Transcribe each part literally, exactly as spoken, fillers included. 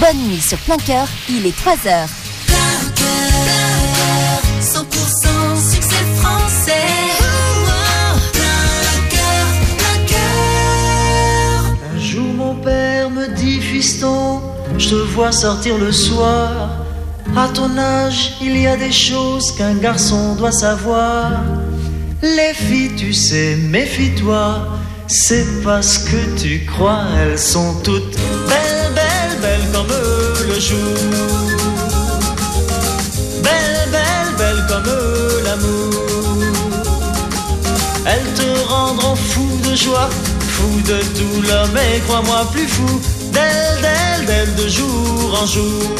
Bonne nuit sur Plein Cœur, il est trois heures. Plein Cœur, cent pour cent succès français. Oh, oh, Plein Cœur, Plein Cœur. Un jour mon père me dit, fiston, je te vois sortir le soir. À ton âge, il y a des choses qu'un garçon doit savoir. Les filles, tu sais, méfie-toi. C'est pas ce que tu crois. Elles sont toutes belles, belles, belles comme le jour. Belles, belles, belles comme l'amour. Elles te rendront fou de joie, fou de douleur, mais crois-moi plus fou d'elles, d'elles, d'elles de jour en jour.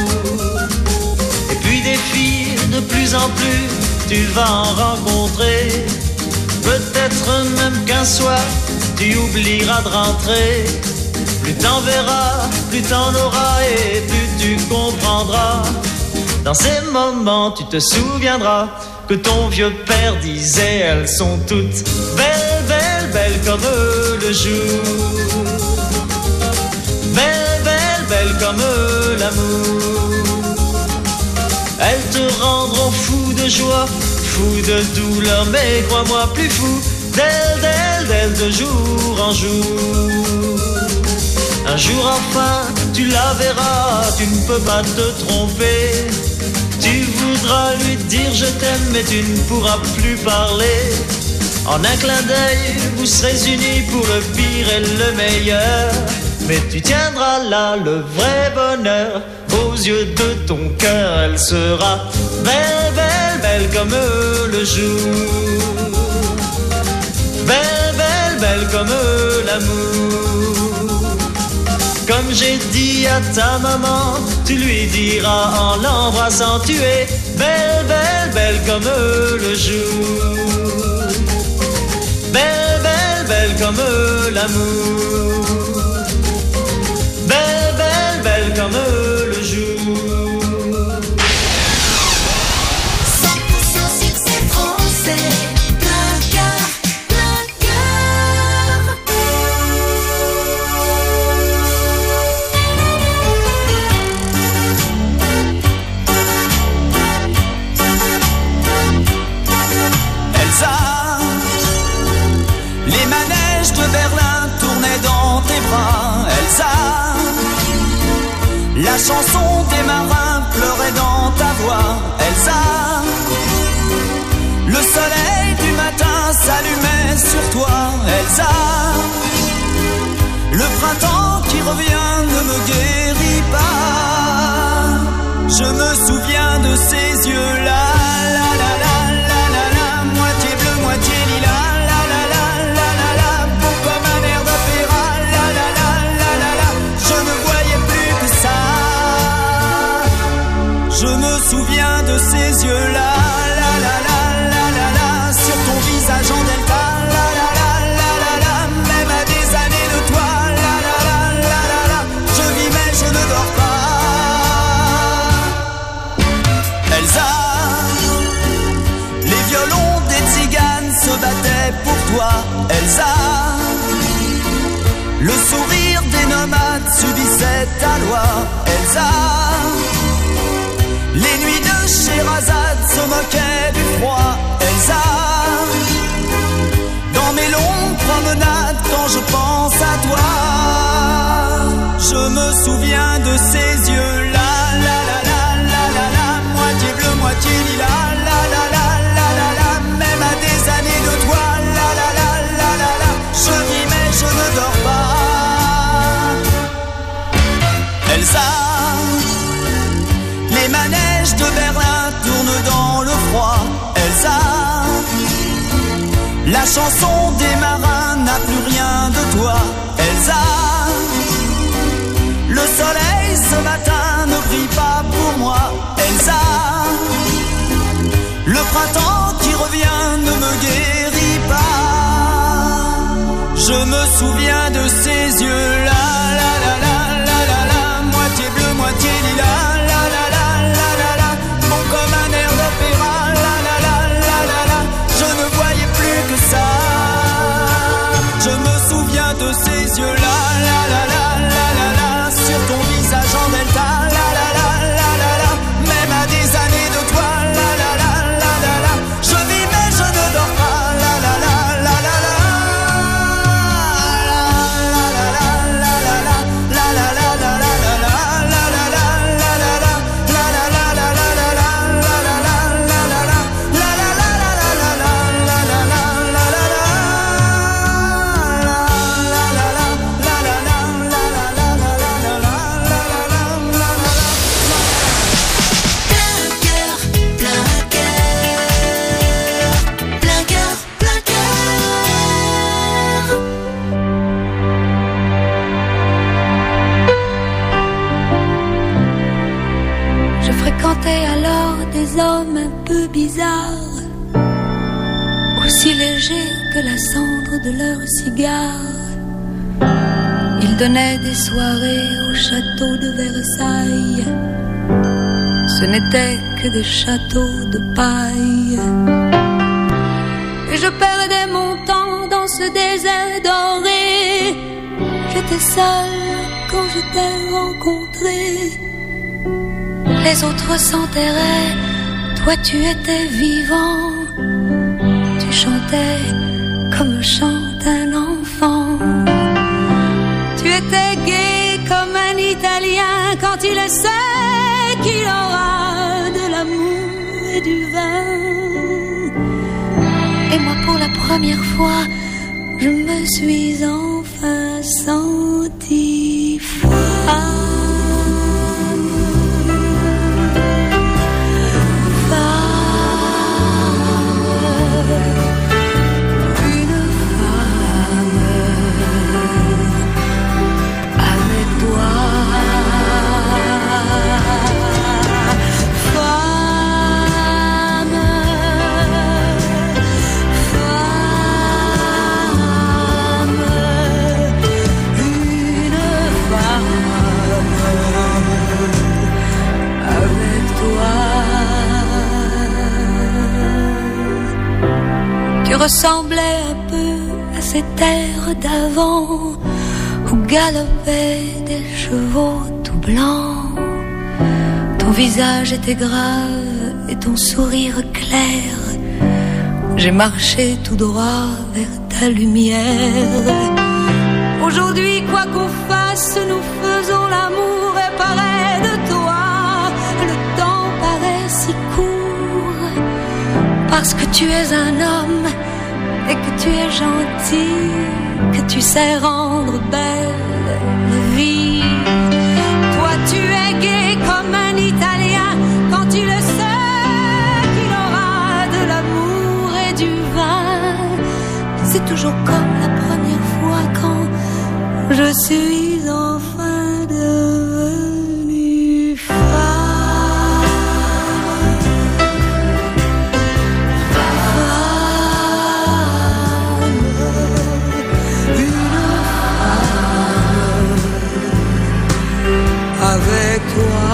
Et puis des filles de plus en plus, tu vas en rencontrer. Peut-être même qu'un soir, tu oublieras de rentrer. Plus t'en verras, plus t'en auras et plus tu comprendras. Dans ces moments, tu te souviendras que ton vieux père disait, elles sont toutes belles, belles, belles comme le jour. Belles, belles, belles comme l'amour. Elles te rendront fou de joie, fou de douleur, mais crois-moi plus fou d'elle, d'elle, d'elle de jour en jour. Un jour enfin, tu la verras, tu ne peux pas te tromper. Tu voudras lui dire je t'aime, mais tu ne pourras plus parler. En un clin d'œil, vous serez unis pour le pire et le meilleur. Mais tu tiendras là le vrai bonheur. Aux yeux de ton cœur, elle sera belle, belle, belle comme le jour. Belle, belle, belle comme l'amour. Comme j'ai dit à ta maman, tu lui diras en l'embrassant, tu es belle, belle, belle comme le jour. Belle, belle, belle comme l'amour. Belle, belle, belle comme le jour. cent pour cent succès français. Plein Cœur, Plein Cœur. Elsa, les manèges de Berlin tournaient dans tes bras. Elsa, la chanson des marins pleurait dans ta voix. Elsa, le soleil du matin s'allumait sur toi. Elsa, le printemps qui revient ne me guérit pas. Je me souviens de ces yeux-là, la la la la la la, moitié bleu, moitié lilas, la la la la la la, beau comme un air d'opéra, la la la la la la. Je ne voyais plus que ça. Je me souviens de ces yeux-là, la la la la la la, sur ton visage en delta, la la la la la la, même à des années de toi, la la la la la la. Je vis mais je ne dors pas. Elsa, les violons des tziganes se battaient pour toi. Elsa, le sourire des nomades subissait ta loi. Elsa, les nuits de Sherazade se moquaient du froid. Elsa, dans mes longues promenades quand je pense à toi, je me souviens de ces yeux-là, la la la la la la, moitié bleu, moitié lilas, la la la la la la, même à des années de toi, la la la la la la. Je vis mais je ne dors pas. Elsa, les manèges de Berlin tournent dans le froid. Elsa, la chanson des marins n'a plus rien de toi. Elsa, le soleil ce matin ne brille pas pour moi. Elsa, le printemps qui revient ne me guérit pas. Je me souviens de ces yeux-là, la la la la la la, moitié bleu, moitié lilas, la la la la la la, bon comme un air d'opéra, la la la la la la. Je ne voyais plus que ça. Je me souviens de ces yeux-là, la la la la la la, sur ton visage en delta. des hommes un peu bizarres, aussi légers que la cendre de leur cigare. Ils donnaient des soirées au château de Versailles. Ce n'étaient que des châteaux de paille. Et je perdais mon temps dans ce désert doré. J'étais seule quand je t'ai rencontré. Les autres s'enterraient, toi tu étais vivant. Tu chantais comme chante un enfant. Tu étais gai comme un Italien quand il sait qu'il aura de l'amour et du vin. Et moi pour la première fois, je me suis enfin sentie femme. Tu ressemblais un peu à ces terres d'avant où galopaient des chevaux tout blancs. Ton visage était grave et ton sourire clair. J'ai marché tout droit vers ta lumière. Aujourd'hui, quoi qu'on fasse, nous faisons l'amour et pareil de toi. Le temps paraît si court parce que tu es un homme et que tu es gentil, que tu sais rendre belle la vie. Toi tu es gai comme un Italien quand tu le sais qu'il aura de l'amour et du vin. C'est toujours comme la première fois quand je suis enfin devenue femme. Avec toi.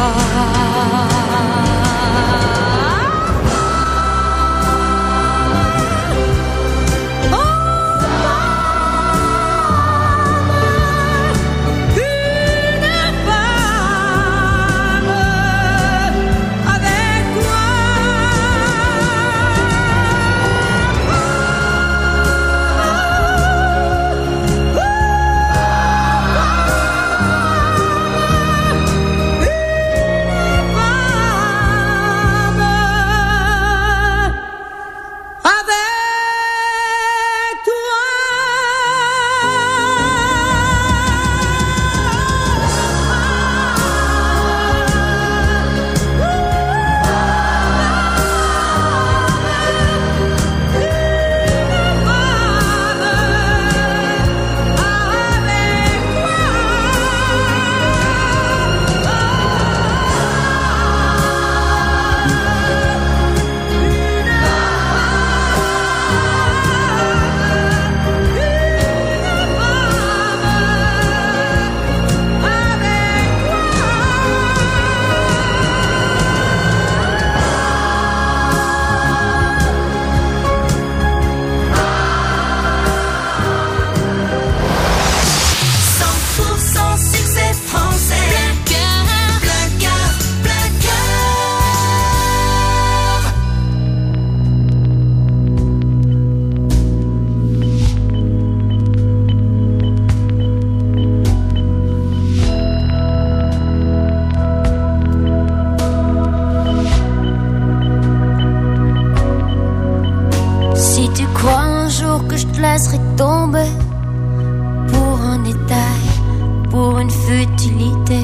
tomber pour un détail, pour une futilité.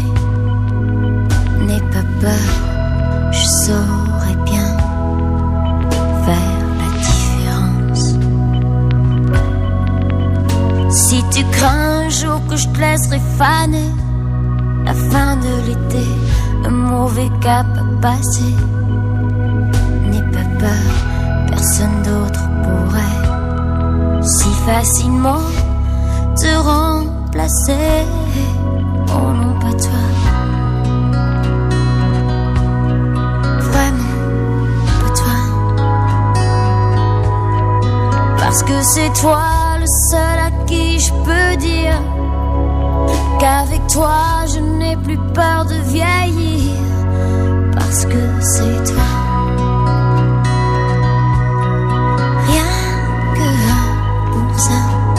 N'aie pas peur, je saurai bien faire la différence. Si tu crains un jour que je te laisserai faner, la fin de l'été, un mauvais cap à passer, peur, personne d'autre pourrait si facilement te remplacer. Oh non, pas toi. Vraiment, pas toi. Parce que c'est toi le seul à qui je peux dire qu'avec toi je n'ai plus peur de vieillir. Parce que c'est toi. Rien que pour ça.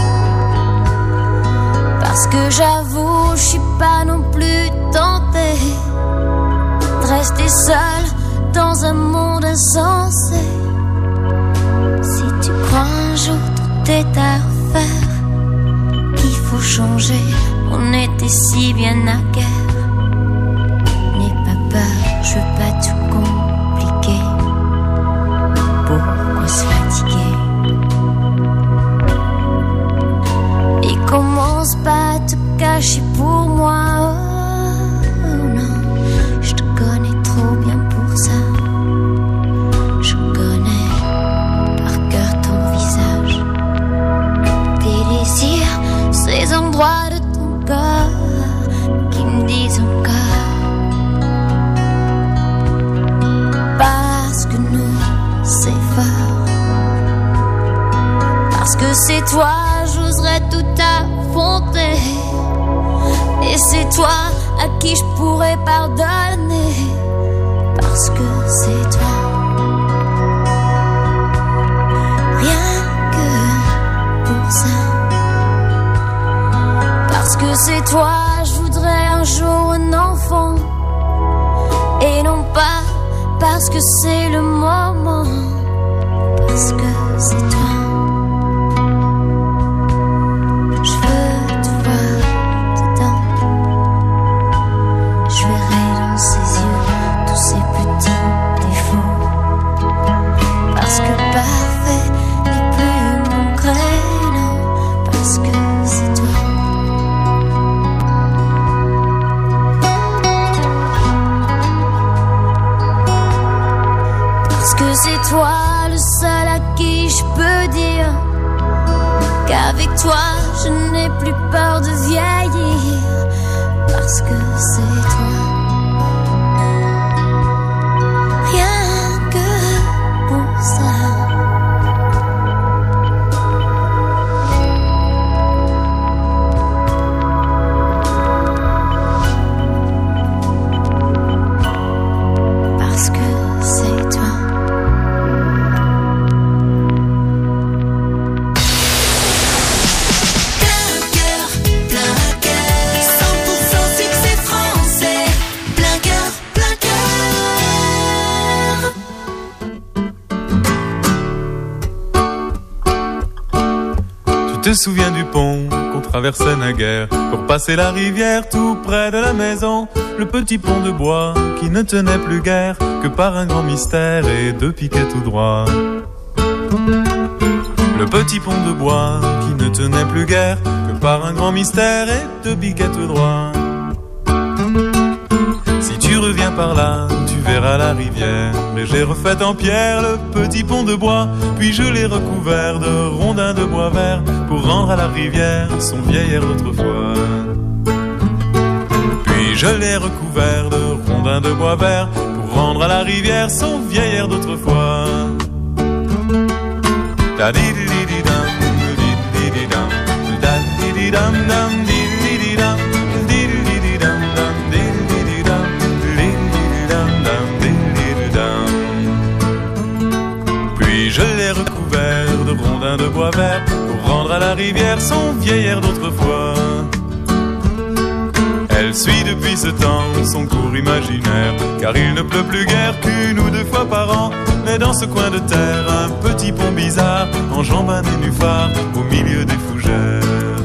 Parce que j'avoue, je suis pas non plus tentée de rester seule dans un monde insensé. Si tu crois un jour tout est à refaire, qu'il faut changer, on était si bien à guerre. N'aie pas peur, je veux pas tout compliquer. Pourquoi se fatiguer? Et commence pas à te cacher pour moi. Oh non, je te connais trop bien pour ça. Je connais par cœur ton visage, tes désirs, ces endroits de ton corps qui me disent encore. Parce que nous, c'est fort. Parce que c'est toi, j'oserais tout affronter. Et c'est toi à qui je pourrais pardonner. Parce que c'est toi. Rien que pour ça. Parce que c'est toi, je voudrais un jour un enfant. Et non pas parce que c'est le moment. Parce que c'est toi. Je veux te voir dedans. Je verrai dans ses yeux tous ces petits défauts. Parce que parfait n'est plus mon créneau. Parce que c'est toi. Parce que c'est toi le seul à qui je peux dire qu'avec toi je n'ai plus peur de vieillir. Parce que c'est toi. Rien que pour ça. Parce que c'est toi. Plein cœur, plein cœur, cent pour cent succès français. Plein cœur, plein cœur. Tu te souviens du pont qu'on traversait naguère pour passer la rivière tout près de la maison? Le petit pont de bois qui ne tenait plus guère que par un grand mystère et deux piquets tout droits. Le petit pont de bois qui ne tenait plus guère que par un grand mystère et deux piquets tout droits. Si tu reviens par là, tu verras la rivière. Mais j'ai refait en pierre le petit pont de bois. Puis je l'ai recouvert de rondins de bois vert pour rendre à la rivière son vieil air d'autrefois. Puis je l'ai recouvert de rondins de bois vert pour rendre à la rivière son vieil air d'autrefois. Da-di-di-di-dam, di-di-di-dam, da-di-di-dam, dam, di-di-di-dam, di-di-di-dam, dam, di-di-di-dam, di-di-di-dam, dam, di-di-di-dam. Puis je l'ai recouvert de rondins de bois vert pour rendre à la rivière son vieil air d'autrefois. Elle suit depuis ce temps son cours imaginaire, car il ne pleut plus guère qu'une ou deux fois par an. Mais dans ce coin de terre, un petit pont bizarre enjambe un nénuphar au milieu des fougères.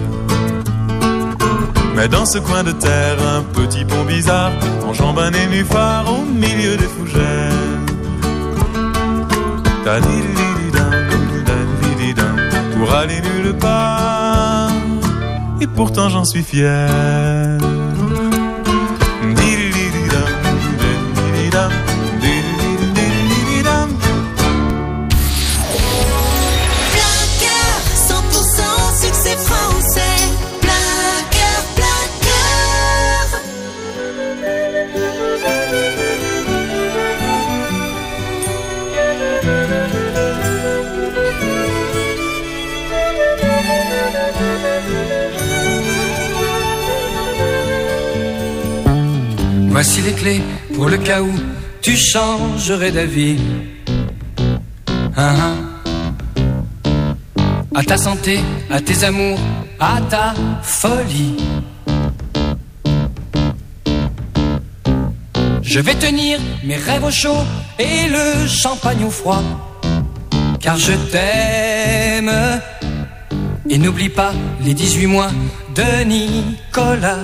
Mais dans ce coin de terre, un petit pont bizarre enjambe un nénuphar au milieu des fougères. Ta-di-di-di-dam, ta-di-di-dam, pour aller nulle part, et pourtant j'en suis fier. Voici les clés pour le cas où tu changerais d'avis. Hein, hein. À ta santé, à tes amours, à ta folie. Je vais tenir mes rêves au chaud et le champagne au froid, car je t'aime. Et n'oublie pas les dix-huit mois de Nicolas.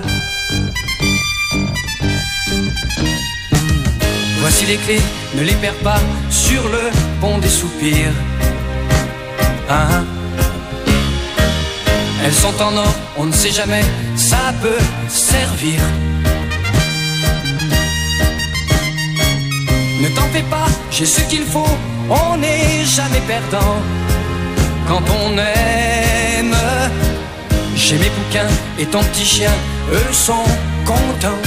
Voici les clés, ne les perds pas sur le pont des soupirs. Hein? Elles sont en or, on ne sait jamais, ça peut servir. Ne t'en fais pas, j'ai ce qu'il faut, on n'est jamais perdant quand on aime. J'ai mes bouquins et ton petit chien, eux sont contents.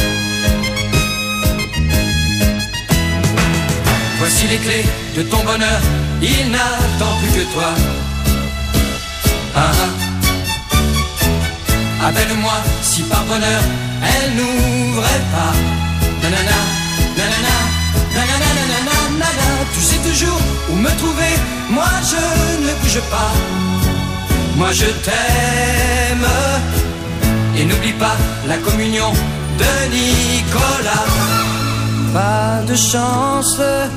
Voici les clés de ton bonheur, il n'attend plus que toi. Ah, ah. Appelle-moi si par bonheur elle n'ouvrait pas. Nanana, nanana, nanana, nanana, nanana. Tu sais toujours où me trouver, moi je ne bouge pas. Moi je t'aime. Et n'oublie pas la communion de Nicolas. Pas de chance,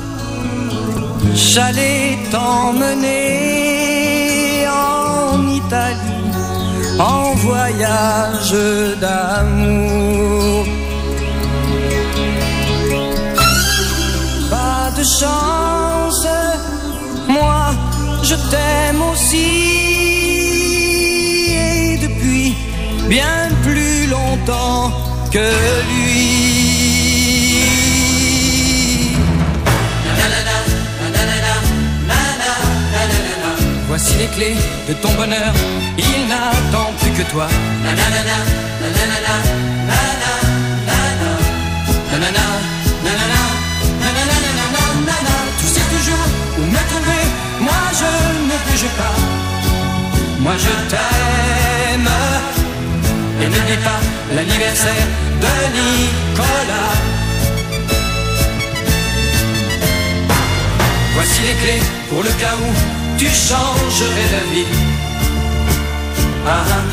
j'allais t'emmener en Italie, en voyage d'amour. Pas de chance, moi je t'aime aussi, et depuis bien plus longtemps que lui. Voici les clés de ton bonheur, il n'attend plus que toi. Nanana, nanana, nanana, nanana, nanana, nanana, nanana, nanana. Tu sais toujours où me trouver, moi je ne bouge pas. Moi je t'aime. Et n'oublie pas l'anniversaire de Nicolas. Voici les clés pour le cas où tu changerais d'avis. Ah, ah.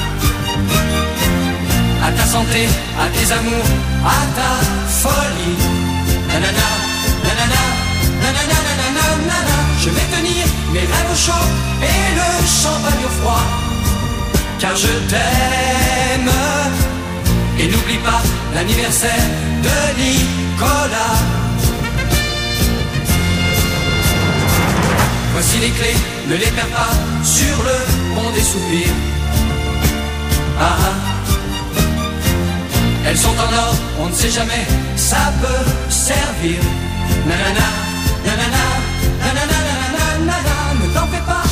À ta santé, à tes amours, à ta folie. Nanana, nanana, nanana, nanana, nanana. Je vais tenir mes rêves au chaud et le champagne au froid, car je t'aime. Et n'oublie pas l'anniversaire de Nicolas. Voici les clés, ne les perds pas sur le pont des soupirs. Ah, ah. Elles sont en or, on ne sait jamais, ça peut servir. Nanana, nanana, nanana, nanana, nanana, ne t'en fais pas.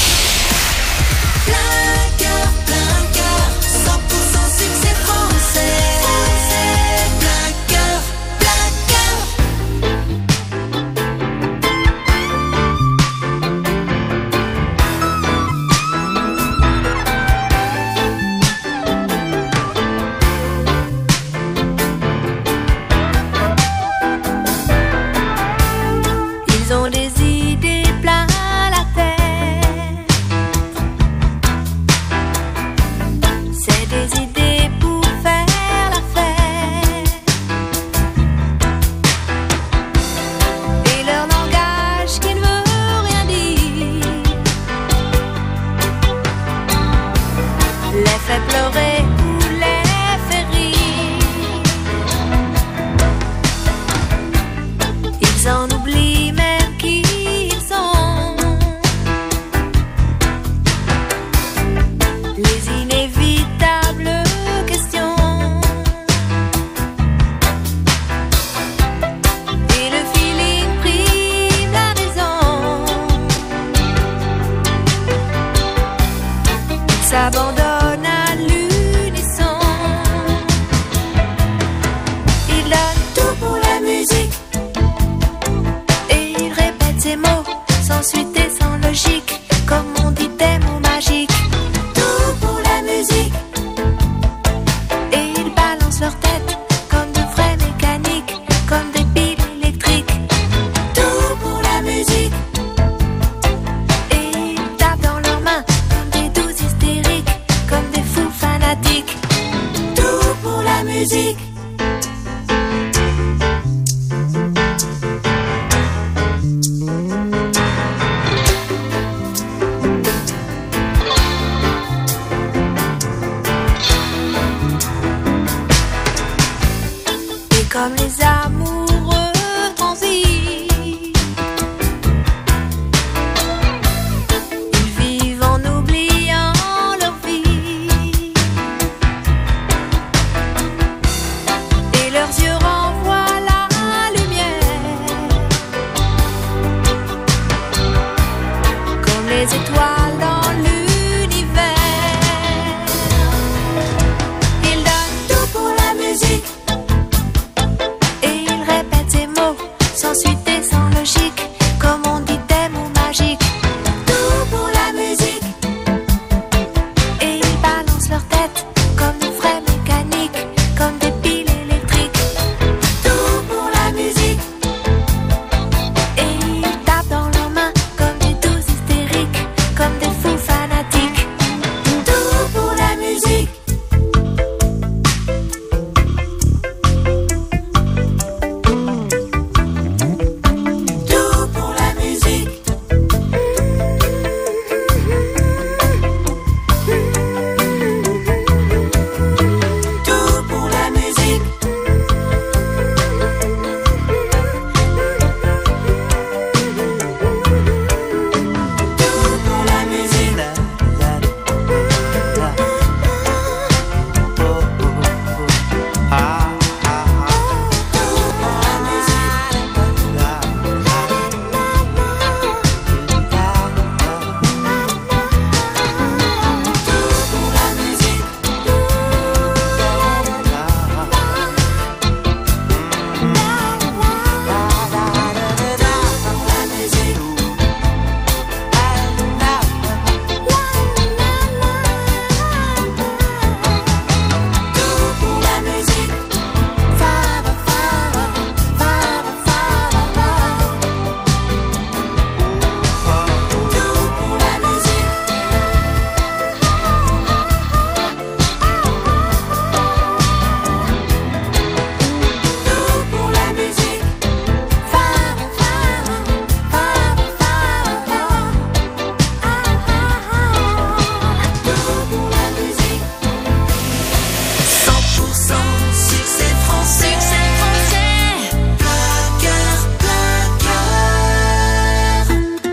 Plein cœur, plein cœur, cent pour cent succès français. Plein cœur, plein cœur. Ils ont des idées plein la tête. des amoureux transis. Ils vivent en oubliant leur vie et leurs yeux renvoient la lumière comme les étoiles dans l'univers. Ils donnent tout pour la musique et ils répètent ces mots sans suite et sans logique, comme on dit des mots magiques. Tout pour la musique et ils balancent leur tête comme des vrais mécaniques, comme des piles électriques. Tout pour la musique et ils tapent dans leurs mains comme des doux hystériques, comme des fous fanatiques. Tout pour la musique. Tout pour la musique. Tout pour la musique. Tout pour la musique. Tout pour la musique. Tout pour la musique. Pour la musique. Tout pour la musique. Fava, fava, fava, fava, fava. Tout pour la musique. Tout pour la musique. Fava, fava, fava, fava. Tout pour la musique. cent pour cent succès français. Succès français. Plein cœur, plein cœur.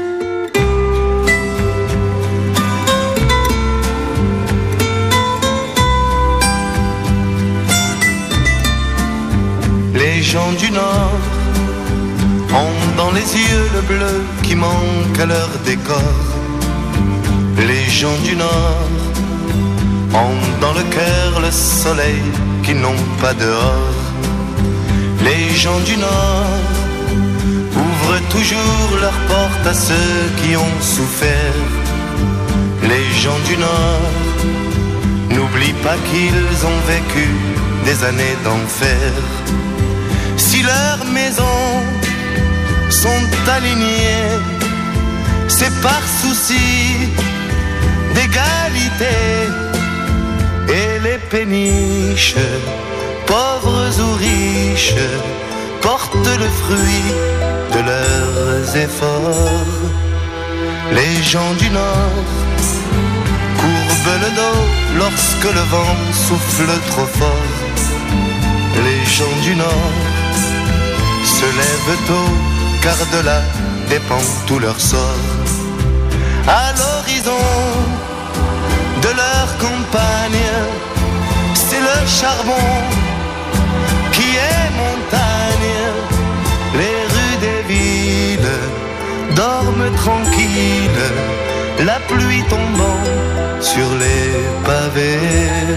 Les gens du Nord ont dans les yeux le bleu qui manque à leur décor. Les gens du Nord ont dans le cœur le soleil qu'ils n'ont pas dehors. Les gens du Nord ouvrent toujours leurs portes à ceux qui ont souffert. Les gens du Nord n'oublient pas qu'ils ont vécu des années d'enfer. Si leurs maisons sont alignées, c'est par souci d'égalité. Et les péniches, pauvres ou riches, portent le fruit de leurs efforts. Les gens du Nord courbent le dos lorsque le vent souffle trop fort. Les gens du Nord se lèvent tôt, car de là dépend tout leur sort. À l'horizon de leur campagne, c'est le charbon qui est montagne. Les rues des villes dorment tranquilles, la pluie tombant sur les pavés.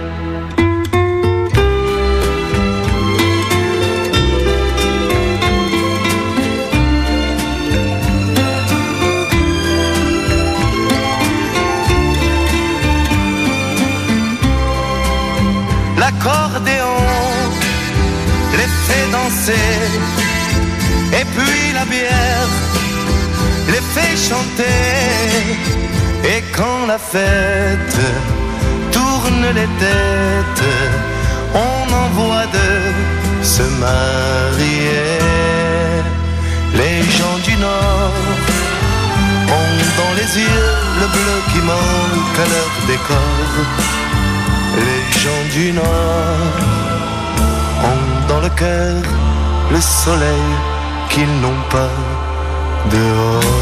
L'accordéon les fait danser, et puis la bière les fait chanter. Et quand la fête tourne les têtes, on envoie de se marier. Les gens du Nord ont dans les yeux le bleu qui manque à leur décor. Les gens du Nord ont dans dans le cœur le soleil qu'ils n'ont pas dehors.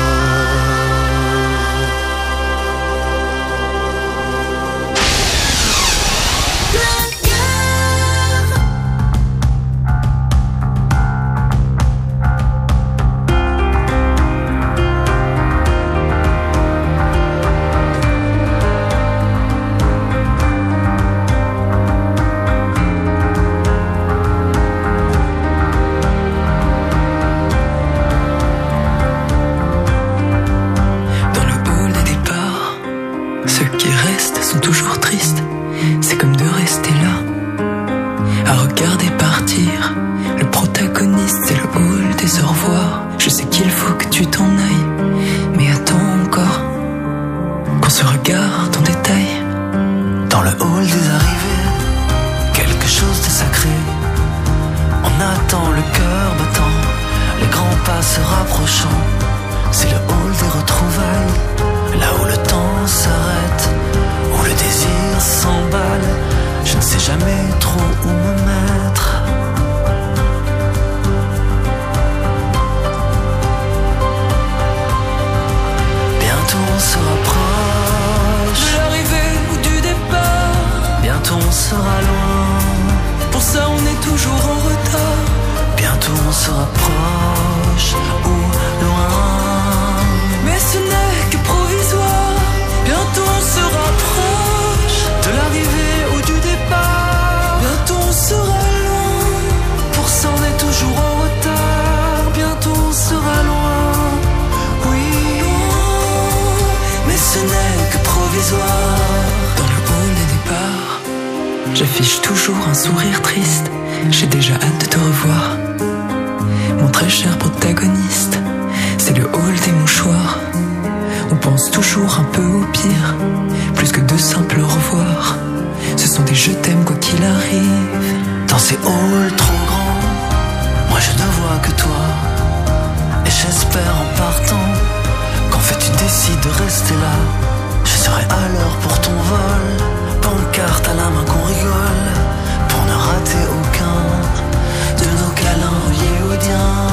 J'affiche toujours un sourire triste, j'ai déjà hâte de te revoir. Mon très cher protagoniste, c'est le hall des mouchoirs. On pense toujours un peu au pire, plus que de simples au revoir. Ce sont des je t'aime quoi qu'il arrive. Dans ces halls trop grands, moi je ne vois que toi. Et j'espère en partant qu'en fait tu décides de rester là. Je serai à l'heure pour ton vol, pancarte à la main qu'on rigole, pour ne rater aucun de nos câlins yéodiens.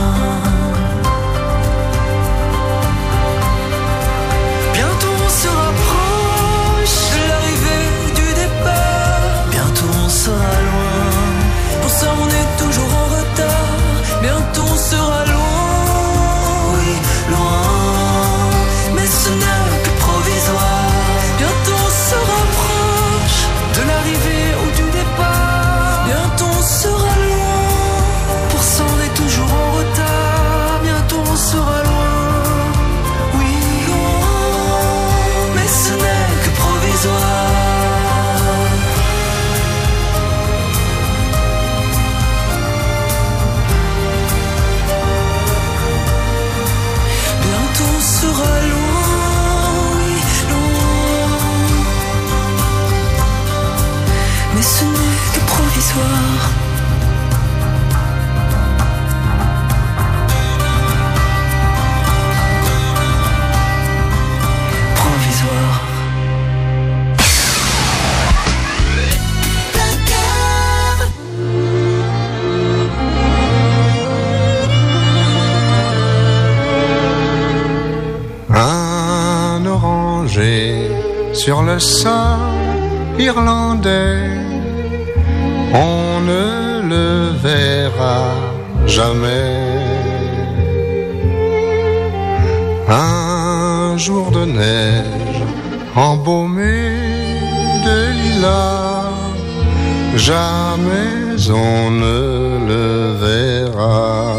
Bientôt on se rapproche de l'arrivée ou du départ. Bientôt on sera loin, pour ça on est toujours en retard. Bientôt on sera loin, oui, loin, mais ce n'est que provisoire. Bientôt on se rapproche de l'arrivée ou du départ. Bientôt on sera loin, pour ça on est toujours en retard. Bientôt on sera loin, oui, loin, mais ce n'est que provisoire. Bientôt on sera loin, oui, loin, mais ce n'est que provisoire. Provisoire. Un oranger sur le sol irlandais, on ne le verra jamais. Un jour de neige embaumé de lilas, jamais on ne le verra.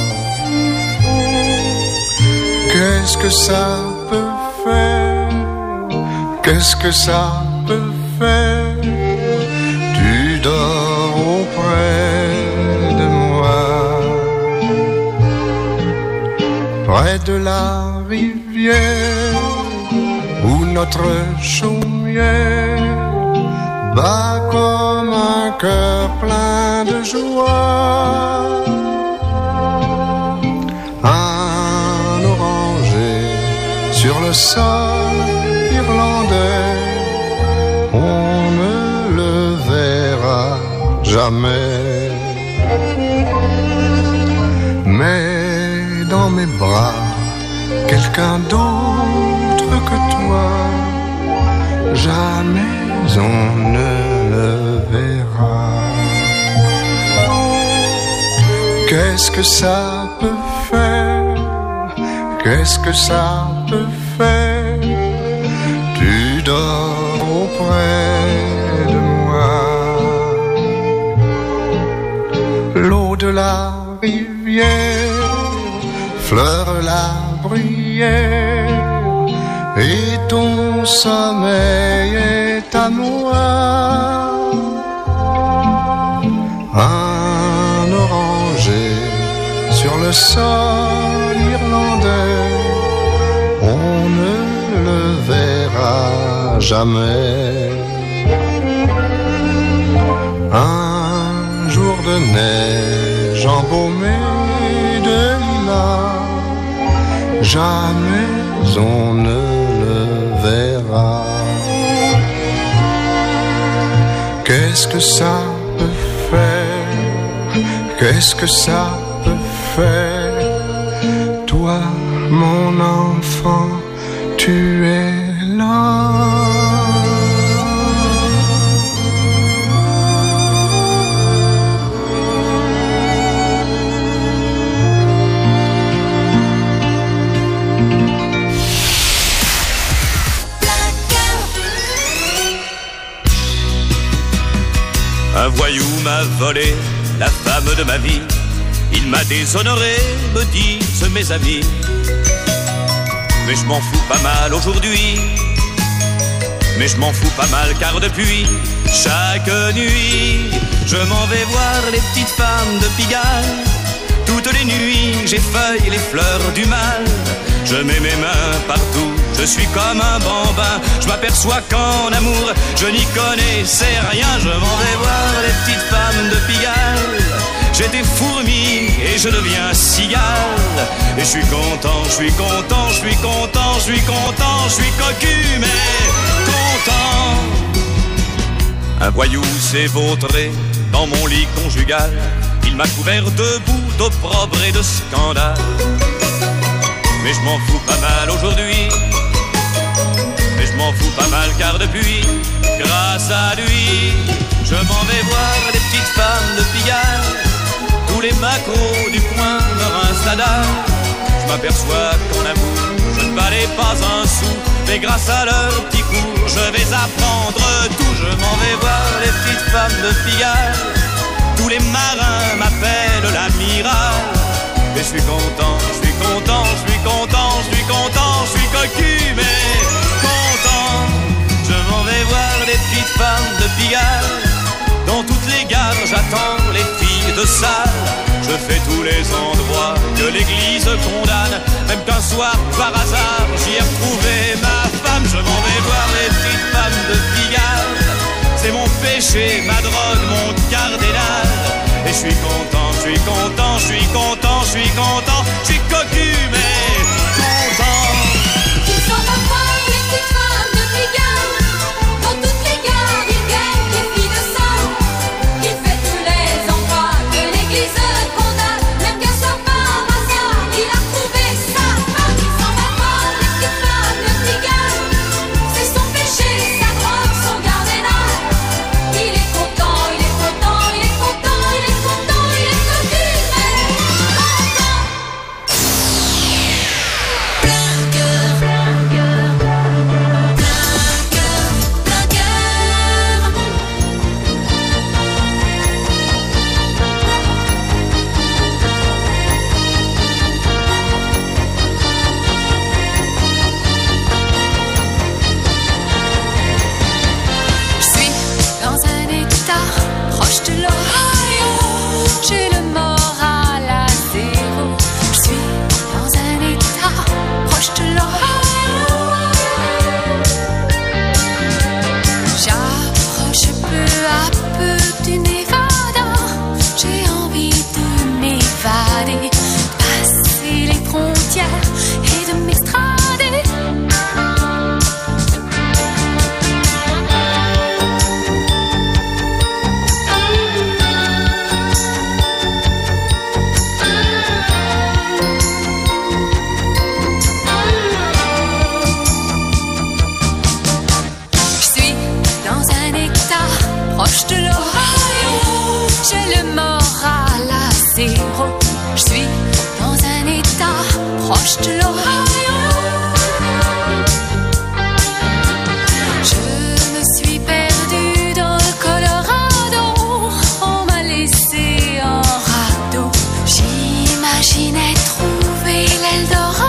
Qu'est-ce que ça peut faire? Qu'est-ce que ça peut faire? Tu dors auprès de moi, près de la rivière où notre chaumière bat comme un cœur plein de joie. Un oranger sur le sol irlandais, on ne le verra jamais. mais dans mes bras, quelqu'un d'autre que toi, jamais on ne le verra. Qu'est-ce que ça peut faire? Qu'est-ce que ça peut faire? Tu dors auprès de moi. L'eau de la rivière fleure la bruyère et ton sommeil est à moi. Un oranger sur le sol irlandais, on ne le verra jamais. Un jour de neige embaumé de lilas, jamais on ne le verra. Qu'est-ce que ça peut faire? Qu'est-ce que ça peut faire? Toi, mon enfant, tu es là. Un voyou m'a volé la femme de ma vie. Il m'a déshonoré, me disent mes amis. Mais je m'en fous pas mal aujourd'hui. Mais je m'en fous pas mal car depuis chaque nuit je m'en vais voir les petites femmes de Pigalle. Toutes les nuits j'effeuille les fleurs du mal. Je mets mes mains partout, je suis comme un bambin. Je m'aperçois qu'en amour je n'y connaissais rien. Je m'en vais voir les petites femmes de Pigalle. J'étais fourmi et je deviens cigale. Et je suis content, je suis content, je suis content, je suis content, je suis cocu mais content. Un voyou s'est vautré dans mon lit conjugal. Il m'a couvert de boue, d'opprobre et de scandale. Mais je m'en fous pas mal aujourd'hui. Mais je m'en fous pas mal car depuis, grâce à lui, je m'en vais voir les petites femmes de Pigalle. Tous les macros du coin me rincent la dalle. Je m'aperçois qu'en amour je ne valais pas un sou. Mais grâce à leur petit cours je vais apprendre tout. Je m'en vais voir les petites femmes de Pigalle. Tous les marins m'appellent l'amiral. Et je suis content, je suis content, je suis content, je suis content, je suis cocu mais content. Je m'en vais voir les petites femmes de Pigalle. Dans toutes les gares j'attends les filles de salle. Je fais tous les endroits que l'église condamne. Même qu'un soir par hasard j'y ai retrouvé ma femme. Je m'en vais voir les petites femmes de Pigalle. C'est mon péché, ma drogue, mon cardinal. Et je suis content, je suis content, je suis content, je suis content, je suis cocu mais content. Ils s'en vont voir les petites femmes de Pigalle. Dans toutes les gares ils gagnent les filles de salle. Il fait tous les endroits que l'église condamne. Même qu'un soir par hasard il a trouvé sa femme. Ils s'en vont voir les petites femmes de Pigalle. C'est son péché, sa drogue, son cardinal. Il est content, il est content, il est content, il est content, il est cocu mais content. zéro. Je suis dans un état proche de l'Ohio. Je me suis perdue dans le Colorado. On m'a laissé en radeau. J'imaginais trouver l'Eldorado.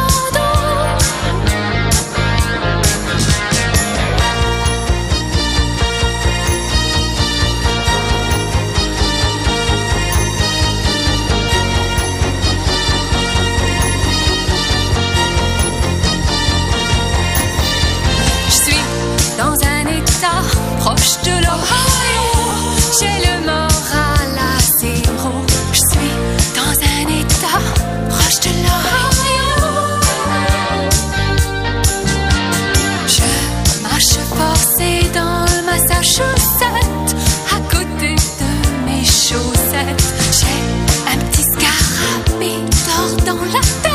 Proche de l'Ohio, j'ai le moral à zéro. Je suis dans un état proche de l'Ohio. Je marche forcée dans le Massachusetts, à côté de mes chaussettes. J'ai un petit scarabée d'or dans la tête.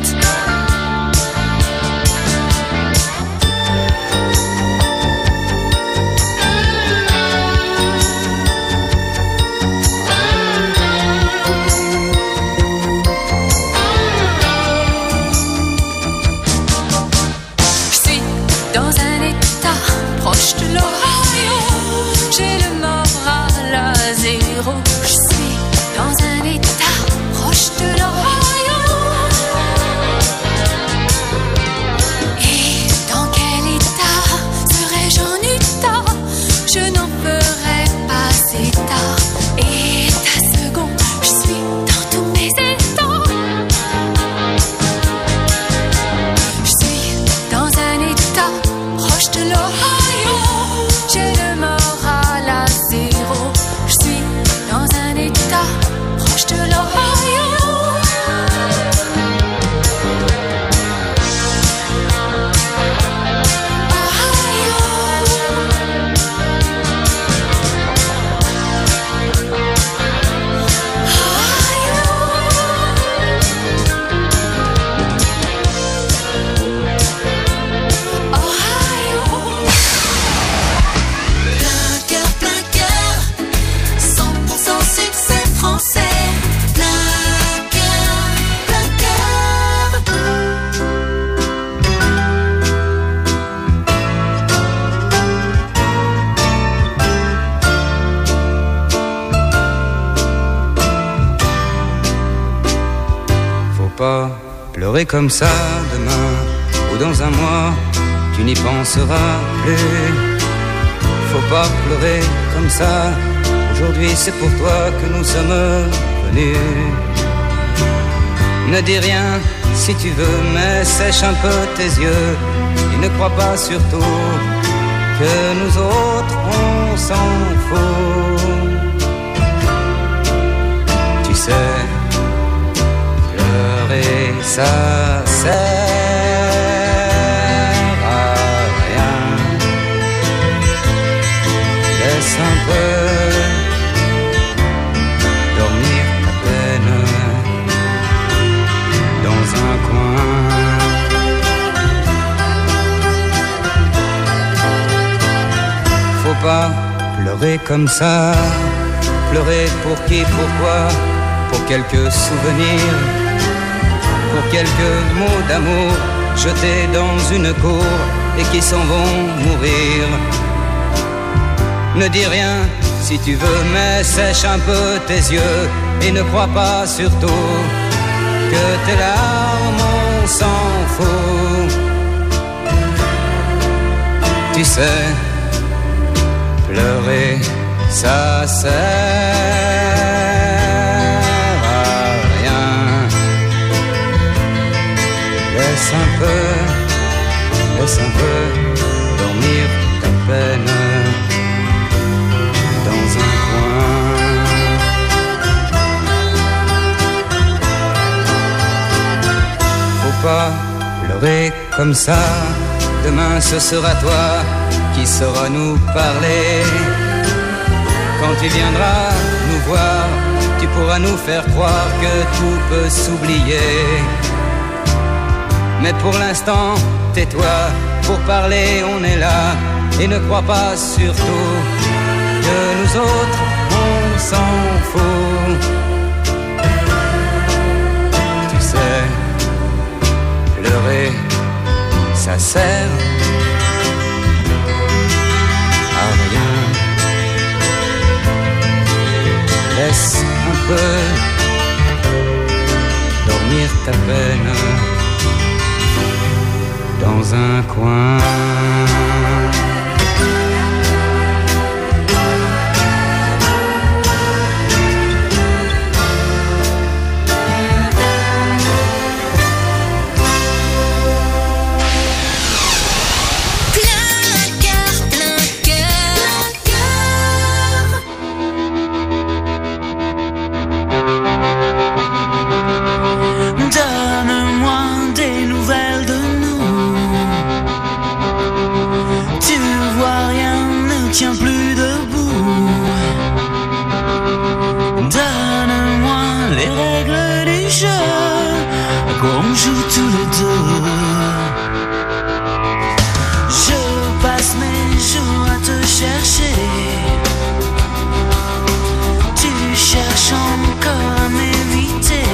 Pleurer comme ça demain ou dans un mois, tu n'y penseras plus. Faut pas pleurer comme ça, aujourd'hui c'est pour toi que nous sommes venus. Ne dis rien si tu veux, mais sèche un peu tes yeux. Et ne crois pas surtout que nous autres on s'en fout. Tu sais, pleurer ça sert à rien. Laisse un peu dormir ta peine dans un coin. Faut pas pleurer comme ça. Pleurer pour qui, pourquoi? Pour quelques souvenirs, pour quelques mots d'amour jetés dans une cour et qui s'en vont mourir. Ne dis rien si tu veux, mais sèche un peu tes yeux et ne crois pas surtout que tes larmes on s'en fout. Tu sais, pleurer ça sert à rien. Laisse un peu, laisse un peu dormir ta peine dans un coin. Faut pas pleurer comme ça, demain ce sera toi qui saura nous parler. Quand tu viendras nous voir, tu pourras nous faire croire que tout peut s'oublier. Mais pour l'instant, tais-toi, pour parler on est là. Et ne crois pas surtout que nous autres on s'en fout. ta peine dans un coin. Tiens plus debout. Donne-moi les règles du jeu, qu'on joue tous les deux. Je passe mes jours à te chercher. Tu cherches encore à m'éviter.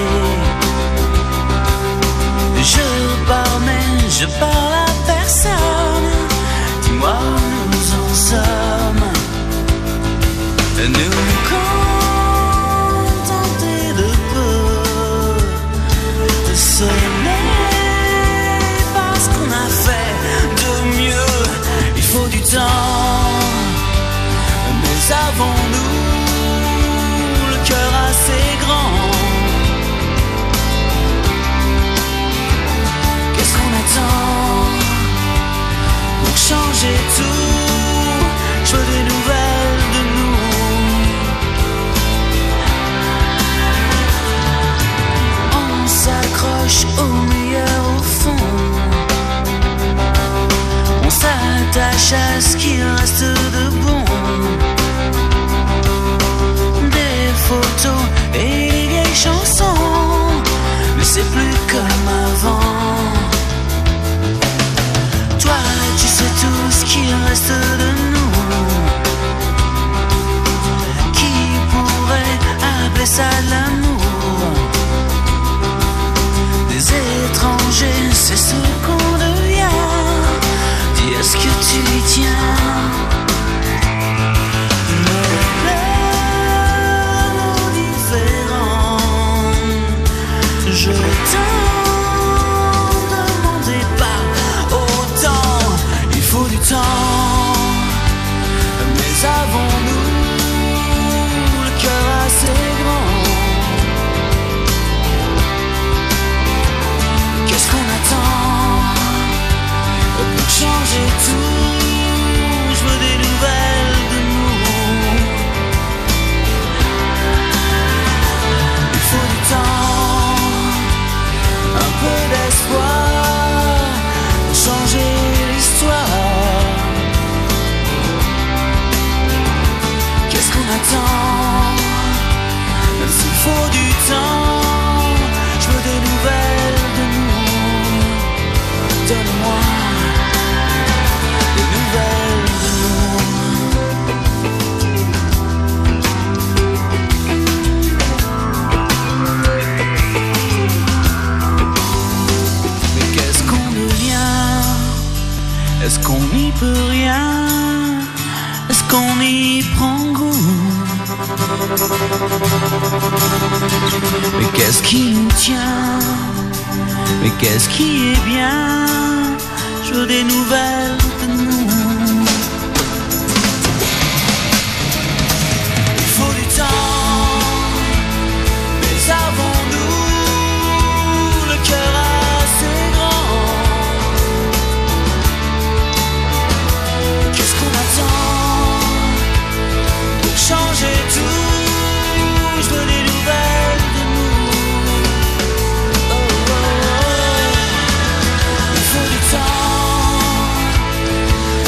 Je pars mais je parle à personne. Dis-moi où nous en sommes. Nous contenter de peu, de ce n'est pas ce qu'on a fait de mieux. Il faut du temps, mais avons-nous le cœur assez grand? Qu'est-ce qu'on attend pour changer tout? Je veux des nouvelles de nous. On s'accroche au meilleur au fond. On s'attache à ce qu'il reste de bon. Des photos et des vieilles chansons, mais c'est plus comme avant. Toi, tu sais tout ce qu'il reste de nous. Qui pourrait appeler ça de l'amour? Des étrangers, c'est ce qu'on devient. Dis, est-ce que tu y tiens? Nos pleurs différents, je t'en demandais pas autant. Il faut du temps, mais avons-nous le cœur assez grand? Qu'est-ce qu'on attend pour changer tout? Je veux des nouvelles de nous. Il faut du temps, un peu d'espoir pour changer l'histoire. Qu'est-ce qu'on attend? Même s'il faut du temps, je veux des nouvelles de nous. Donne-moi des nouvelles de nous. Mais qu'est-ce qu'on devient? Est-ce qu'on n'y peut rien? Est-ce qu'on y prend goût? Mais qu'est-ce qui nous tient? Mais qu'est-ce qui est bien? Je veux des nouvelles de nous. Il faut du temps, mais avons-nous le cœur assez grand? Qu'est-ce qu'on attend pour changer tout? Je veux des nouvelles de nous. Oh, oh, oh. Il faut du temps,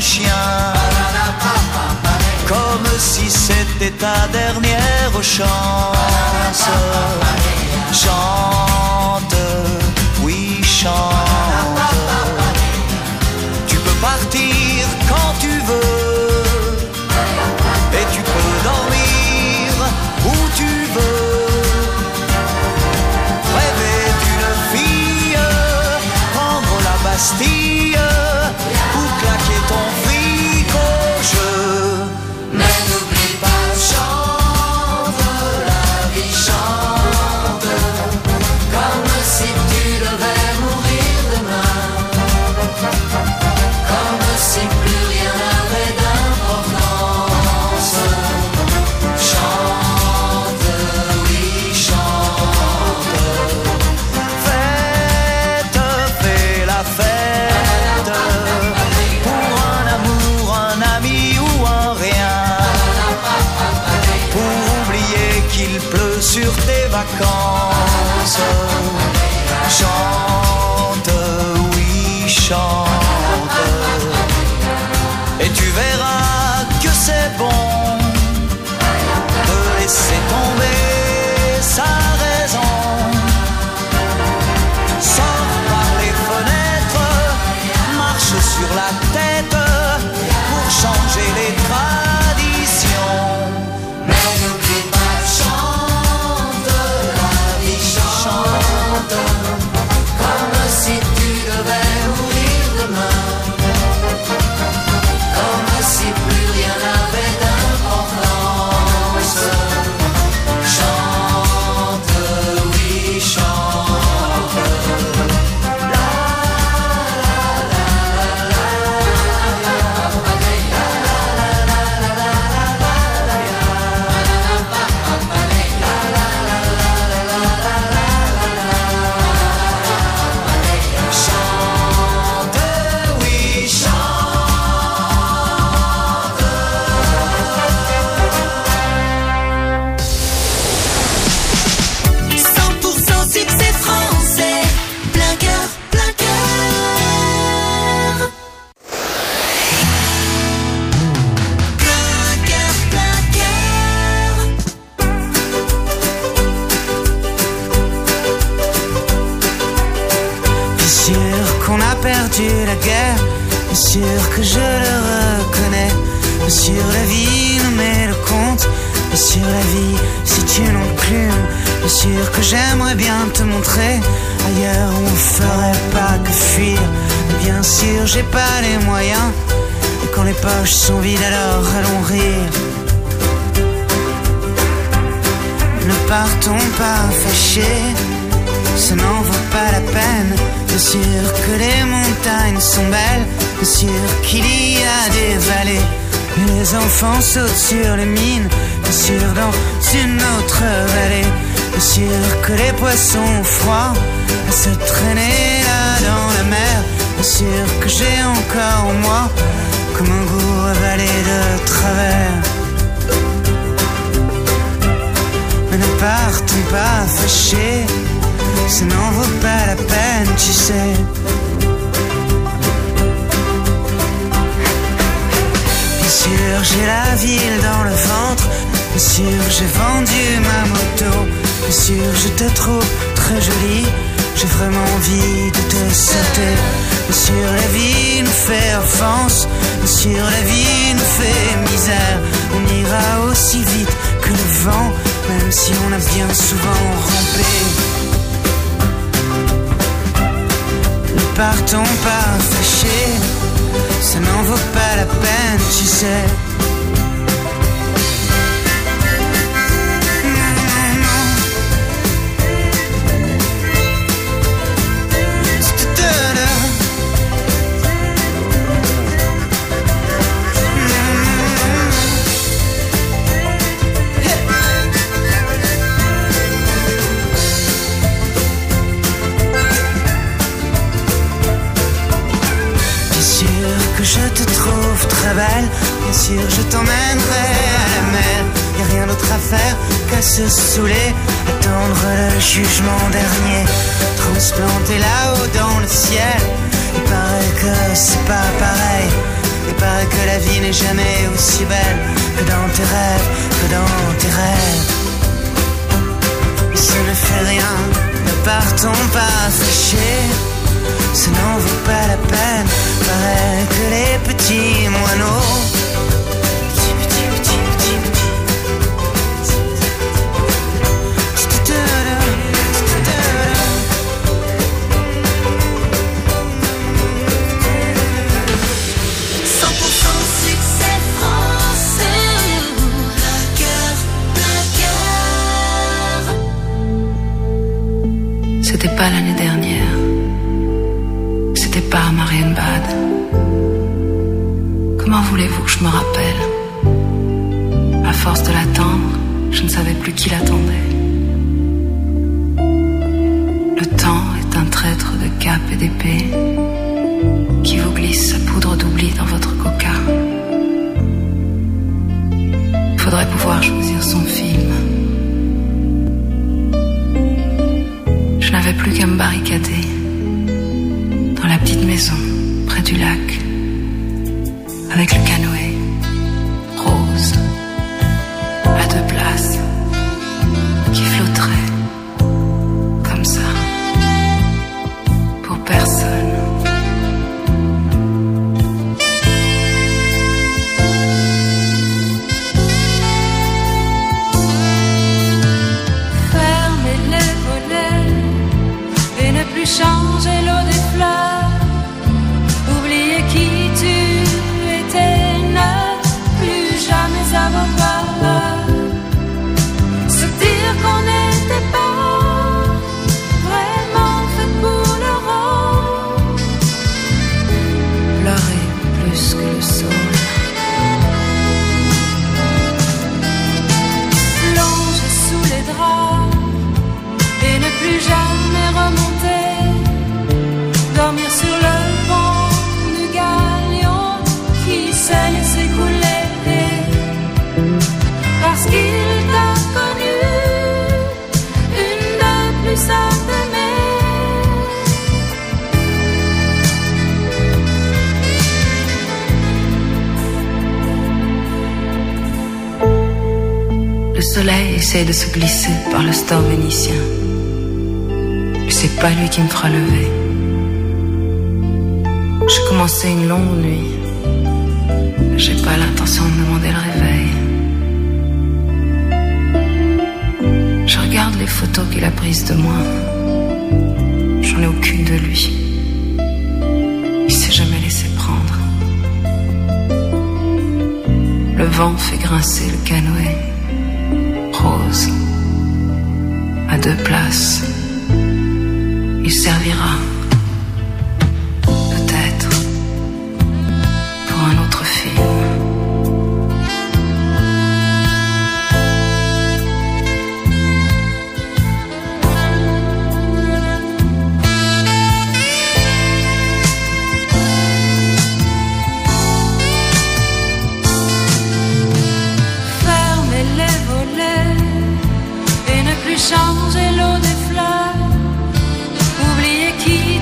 chien, comme si c'était ta dernière chance. Chante, oui chante. Tu peux partir quand tu veux, et tu peux dormir où tu veux. Rêver d'une fille, prendre la Bastille pour claquer ton fric au jeu. Mais n'oublie pas, chante, la vie chante, comme si tu devais mourir demain, comme si plus rien n'avait d'importance. Chante, oui chante. Fête, fais la fête, pour un amour, un ami ou un rien, pour oublier qu'il pleut sur tes vacances. Chante, oui chante, et tu verras que c'est bon de laisser tomber sa raison. Sors par les fenêtres, marche sur la tête pour changer les traditions. Mais n'oublie pas, chante, la vie chante, comme si tu devais mourir demain, comme si plus rien n'avait d'importance. Chante, oui chante. La chante, oui chante. cent pour cent succès français, plein cœur, plein cœur. Plein cœur, plein cœur. Bien sûr qu'on a perdu la guerre, bien sûr que je le reconnais. Bien sûr la vie nous met le compte, bien sûr la vie si tu l'enclumes. Bien sûr que j'aimerais bien te montrer ailleurs où on ferait pas que fuir. Mais bien sûr j'ai pas les moyens, et quand les poches sont vides alors allons rire. Ne partons pas fâchés, ça n'en vaut pas la peine. Bien sûr que les montagnes sont belles, bien sûr qu'il y a des vallées, mais les enfants sautent sur les mines, bien sûr dans une autre vallée. Bien sûr que les poissons ont froid à se traîner là dans la mer. Bien sûr que j'ai encore en moi comme un goût avalé de travers. Mais ne partons pas fâchés, ça n'en vaut pas la peine, tu sais. Bien sûr j'ai la ville dans le ventre, bien sûr j'ai vendu ma moto, bien sûr je te trouve très jolie, j'ai vraiment envie de te sauter. Bien sûr la vie nous fait offense, bien sûr la vie nous fait misère. On ira aussi vite que le vent, même si on a bien souvent rampé. Ne partons pas fâchés, ça n'en vaut pas la peine, tu sais. Je te trouve très belle, bien sûr je t'emmènerai à la mer. Y'a rien d'autre à faire qu'à se saouler, attendre le jugement dernier, transplanté là-haut dans le ciel. Il paraît que c'est pas pareil, il paraît que la vie n'est jamais aussi belle que dans tes rêves, que dans tes rêves. Et ça ne fait rien, ne partons pas fâchés, ça n'en vaut pas la peine. Paraît que les petits moineaux, petits, petits, petits, petits, petits, C'était pas l'année dernière, c'était pas à Marienbad. Comment voulez-vous que je me rappelle? À force de l'attendre, je ne savais plus qui l'attendait. Le temps est un traître de cap et d'épée qui vous glisse sa poudre d'oubli dans votre coca. Il faudrait pouvoir choisir son film. Je n'avais plus qu'à me barricader dans la petite maison près du lac avec le canoë rose à deux places qui flotterait comme ça pour personne. Changer l'eau des fleurs, oublier qui tu étais, ne plus jamais avoir peur. Se dire qu'on n'était pas vraiment fait pour le rôle. Pleurer plus que le sol. Plonger sous les draps et ne plus jamais remonter. Dormir sur le pont du galion qui saigne et s'écouler. Parce qu'il t'a connu, une de plus à t'aimer. Le soleil essaie de se glisser par le store vénitien. Et c'est pas lui qui me fera lever. J'ai commencé une longue nuit. J'ai pas l'intention de me demander le réveil. Je regarde les photos qu'il a prises de moi. J'en ai aucune de lui. Il s'est jamais laissé prendre. Le vent fait grincer le canoë rose à deux places. Il servira un autre film. Fermer les volets et ne plus changer l'eau des fleurs. Oublier qui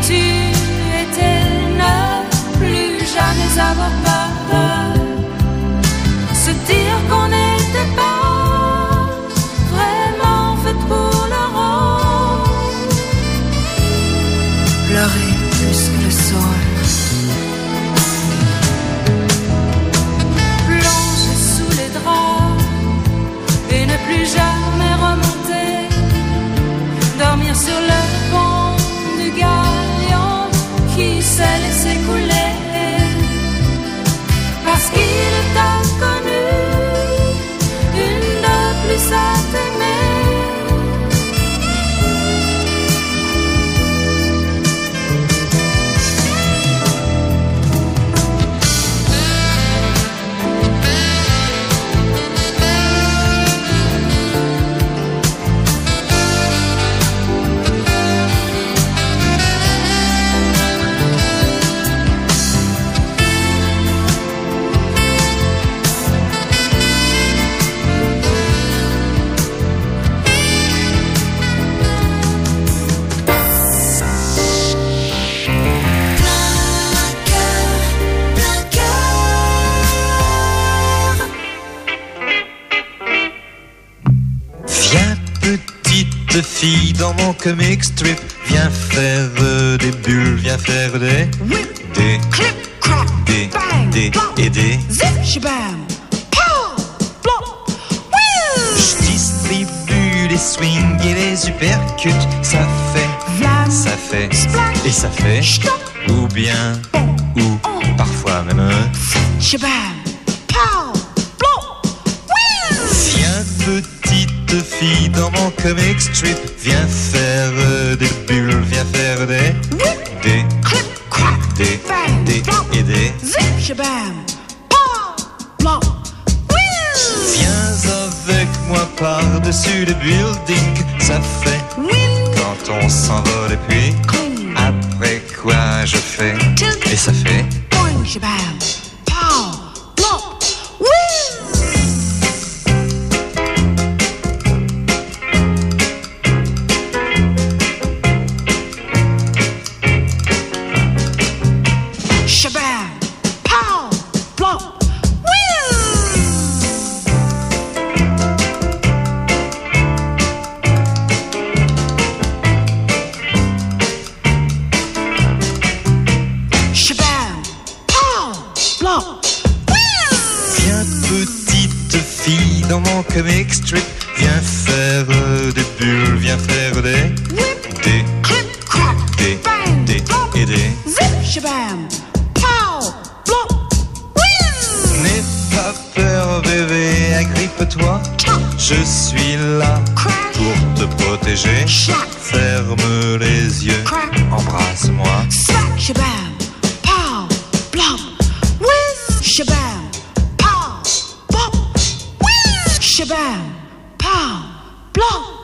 petite fille dans mon comic strip. Viens faire euh, des bulles, viens faire des Des Clip, crack, Des bang, Des plop, et des zip, shabam, pow, blop, wheel. Je distribue les swings et les uppercuts. Ça fait Vlam, Ça fait splash, Et ça fait stop, Ou bien Ou parfois même euh, shabam, pow, blop, wheel. Viens petite fille dans mon comic strip. Viens faire euh, des bulles, viens faire des Des Clip, crack, Des bang, Des plop, et des zip, shabam, pow, blop, wheel. Viens avec moi par-dessus le building. Ça fait Wheel, quand on s'envole et puis cling, après quoi je fais tilt, Et ça fait boing, shabam, pow, blop, wheel. Shabam, pow, blop, wheel. Shabam, pow, blop, wheel. Viens petite fille dans mon comic strip. Viens faire euh, des bulles, viens faire des Des Clip, crack, Des bang, Des blop, et des zip, shabam, pow, blop, wheel. N'aie pas peur bébé, agrippe-toi. Je suis là Crash, pour te protéger. shot, Ferme les yeux, crack, embrasse-moi. smack, shabam, pow, blop, whiz, shabam, pow, blop, whiz, shabam, pow, blop,